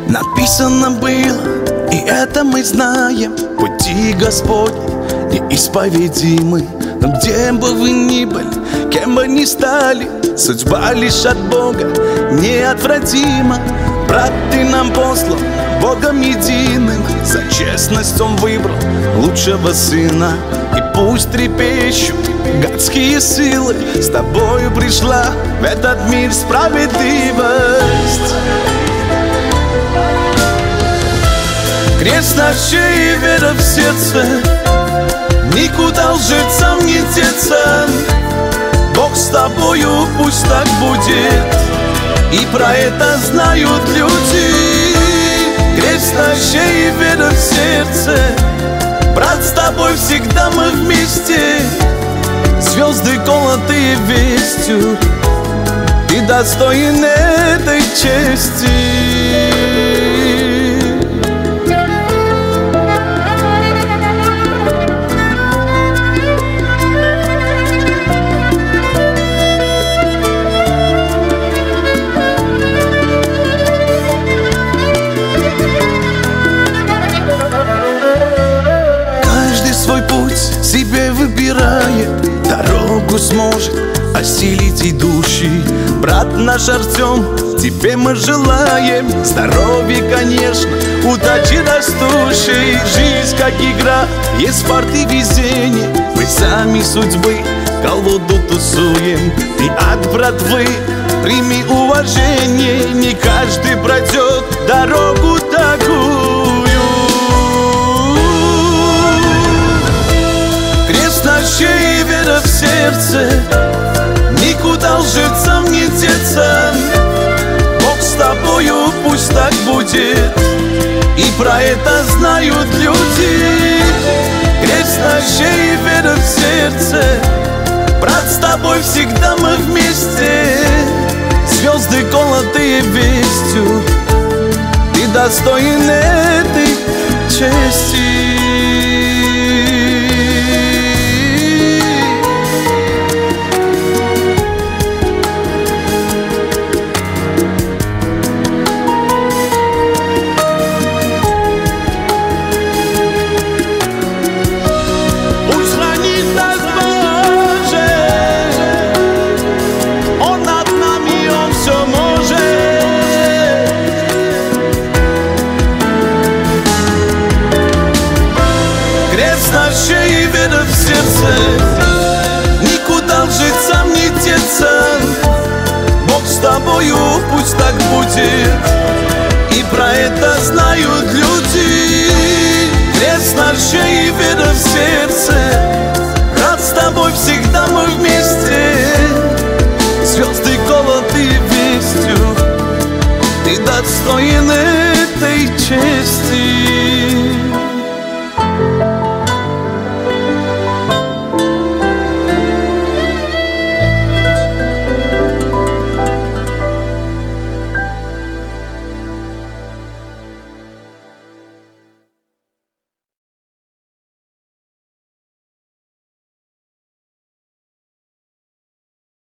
Написано было, и это мы знаем: пути Господни неисповедимы. Но где бы вы ни были, кем бы ни стали, судьба лишь от Бога неотвратима. Брат, ты нам послан Богом единым, за честность Он выбрал лучшего сына. И пусть трепещут гадские силы, с тобою пришла в этот мир справедливость. Крест на шее, вера в сердце, никуда лжецам не деться. Бог с тобою, пусть так будет, и про это знают люди. Крест на шее, вера в сердце, брат, с тобой всегда мы вместе. Звезды колотые вестью, ты достоин этой чести. Себе выбирает, дорогу сможет осилить идущий. Брат наш Артем, тебе мы желаем здоровья, конечно, удачи растущей. Жизнь как игра, есть фарт и везение, мы сами судьбы колоду тусуем. И от братвы прими уважение, не каждый пройдет дорогу такую. Крест на шее, вера в сердце, никуда лжецам не деться. Бог с тобою, пусть так будет, и про это знают люди. Крест на шее, вера в сердце, брат, с тобой всегда мы вместе. Звезды колотые вестью, ты достоин этой чести. На шее, вера в сердце, никуда лжецам не деться. Бог с тобою, пусть так будет, и про это знают люди. Крест на шее, вера в сердце, брат, с тобой всегда мы вместе. Звезды колотые вестью, ты достоин этой чести.